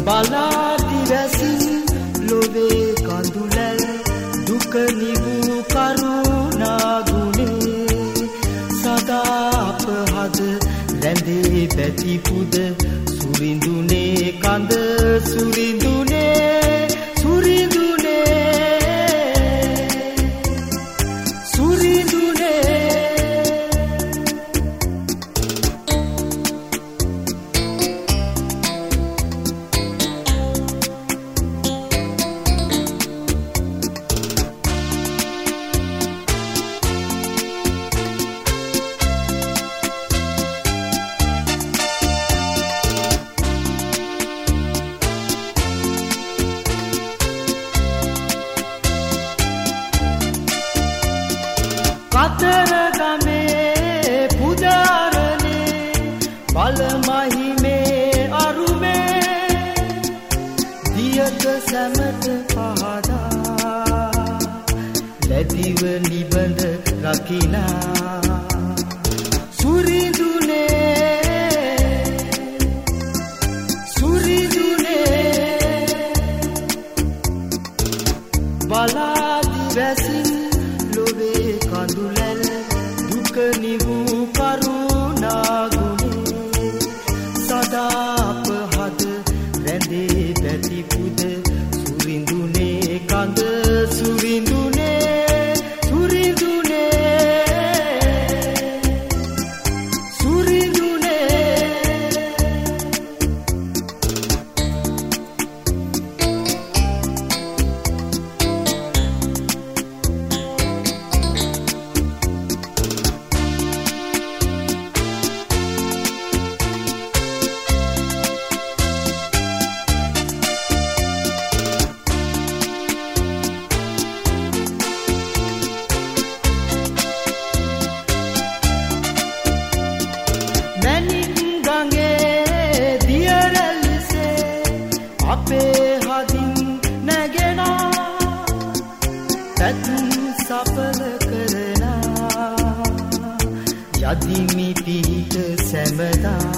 බලා දිවසින් ලොවේ කඳුලැල් දුක නිවූ කරුණා ගුණේ සදා අප හද රැඳේ පැති පුද සුරිඳුනේ කඳ සුරිඳුනේ කතරගමේ පුදාරනේ බලමහිමේ අරුමේ දියක සැමට පහදා ලැබිව නිබඳ රකිනා සුරිඳුනේ බලා දිවසින් ලොවේ කඳුලැල් දුක නිවූ කරුණා ගුණේ සදා අප හද රැඳේ පැති පුද සුරිඳුනේ කඳ සුරිඳුනේ අපේ හදින් නැගෙනා පැතුම් සඵල කරනා යදිමි පිහිට සැමදා